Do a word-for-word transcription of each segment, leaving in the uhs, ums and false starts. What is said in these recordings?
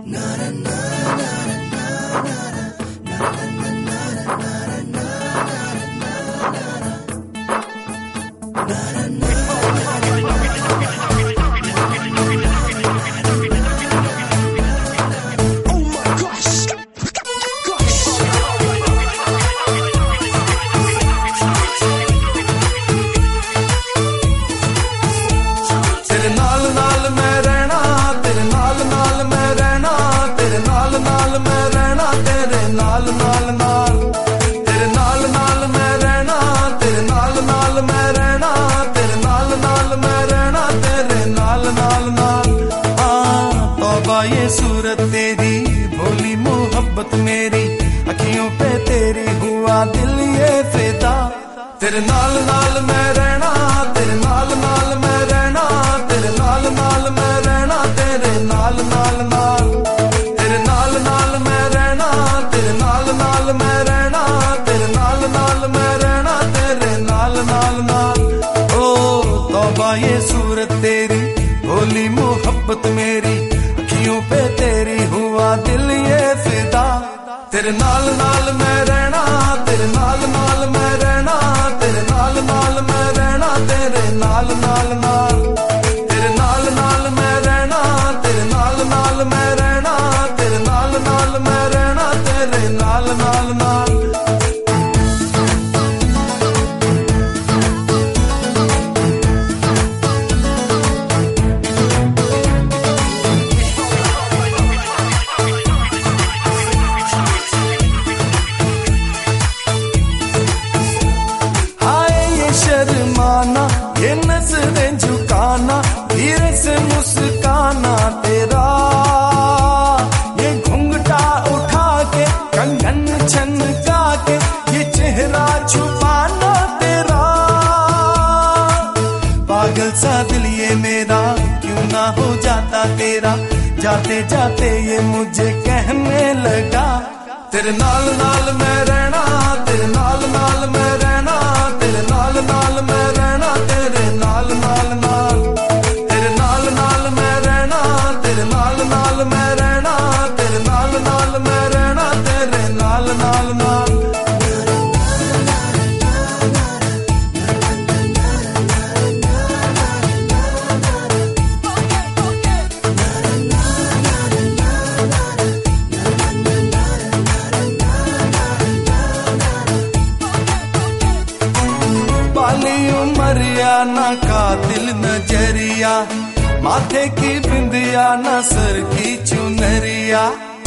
ये सूरत तेरी भोली मोहब्बत मेरी अखियों पे तेरी हुआ दिल ये फिदा। तेरे नाल नाल मैं रहना, तेरे नाल नाल मैं रहना, तेरे नाल नाल मैं रहना, तेरे नाल नाल नाल तेरे नाल नाल मैं रहना, तेरे नाल नाल मैं रहना, तेरे नाल नाल मैं रहना, तेरे नाल नाल नाल। ओ तौबा ये सूरत तेरी भोली मोहब्बत मेरी अखियों पे तेरी हुआ दिल ये फिदा। तेरे नाल नाल मैं रहना, तेरे नाल नाल मैं रहना, तेरे नाल नाल मैं रहना, तेरे नाल नाल नाल तेरे नाल नाल मैं रहना, तेरे नाल नाल मैं रहना, तेरे नाल नाल मैं रहना, तेरे नाल नाल नाल। शर्माना ये नजरें झुकाना धीरे से मुस्काना तेरा, ये घुंघटा उठा के कंगन छनका के ये चेहरा छुपाना तेरा। पागल सा दिल ये मेरा क्यों ना हो जाता तेरा, जाते जाते ये मुझे कहने लगा। तेरे नाल नाल मैं रहना, तेरे नाल नाल मैं रहना, तेरे नाल नाल मैं रहना, तेरे नाल नाल नाल तेरे नाल नाल मैं रहना, तेरे नाल नाल मैं रहना, तेरे नाल नाल मैं रहना, तेरे नाल नाल नाल। उमरिया ना कातिल नजरिया, माथे की बिंदिया ना सर की चुनरिया।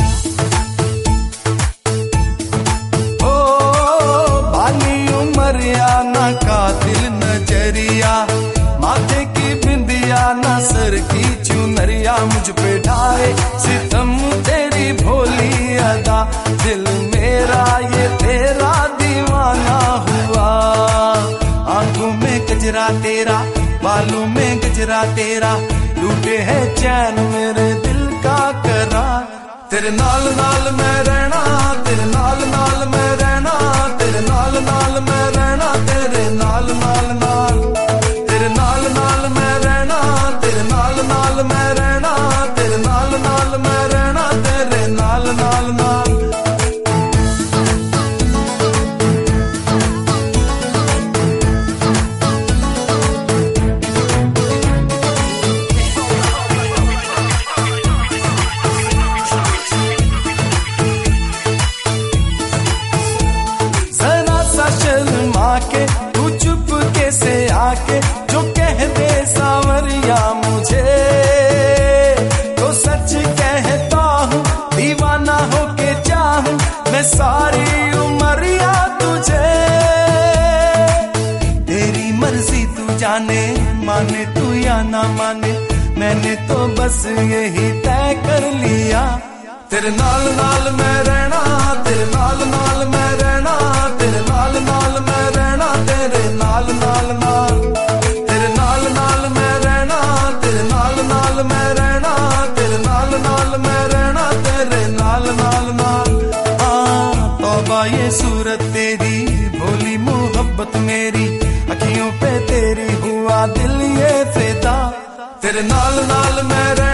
ओ बाली उमरिया ना कातिल नजरिया, माथे की बिंदिया ना सर की चुनरिया। मुझ पे ढाए सितम तेरी भोली अदा, दिल मेरा ये तेरा दीवाना हुआ। आंखों में गजरा तेरा, बालों में गजरा तेरा, लूटे है चैन मेरे दिल का करार। तेरे नाल नाल मैं रहना, तेरे नाल नाल मैं रहना, तेरे नाल नाल मैं रहना, तेरे नाल नाल नाल तेरे नाल नाल मैं रहना, तेरे नाल नाल मैं रहना, तेरे नाल नाल मैं रहना, तेरे नाल नाल नाल। के तू चुप कैसे आके जो कह दे सावरिया मुझे, तो सच कहता हूँ दीवाना होके चाहूँ मैं सारी उमरिया तुझे। तेरी मर्जी तू जाने, माने तू या ना माने, मैंने तो बस यही तय कर लिया। तेरे नाल नाल मैं रहना, तेरे नाल नाल मैं रहना, तेरे नाल नाल मैं रहना, तेरे नाल नाल नाल तेरे नाल नाल मैं रहना, तेरे नाल नाल मैं रहना, तेरे नाल नाल मैं रहना, तेरे नाल नाल नाल। हाँ तौबा ये सूरत तेरी भोली मोहब्बत मेरी अखियों पे तेरी हुआ दिल ये फिदा। तेरे नाल नाल मैं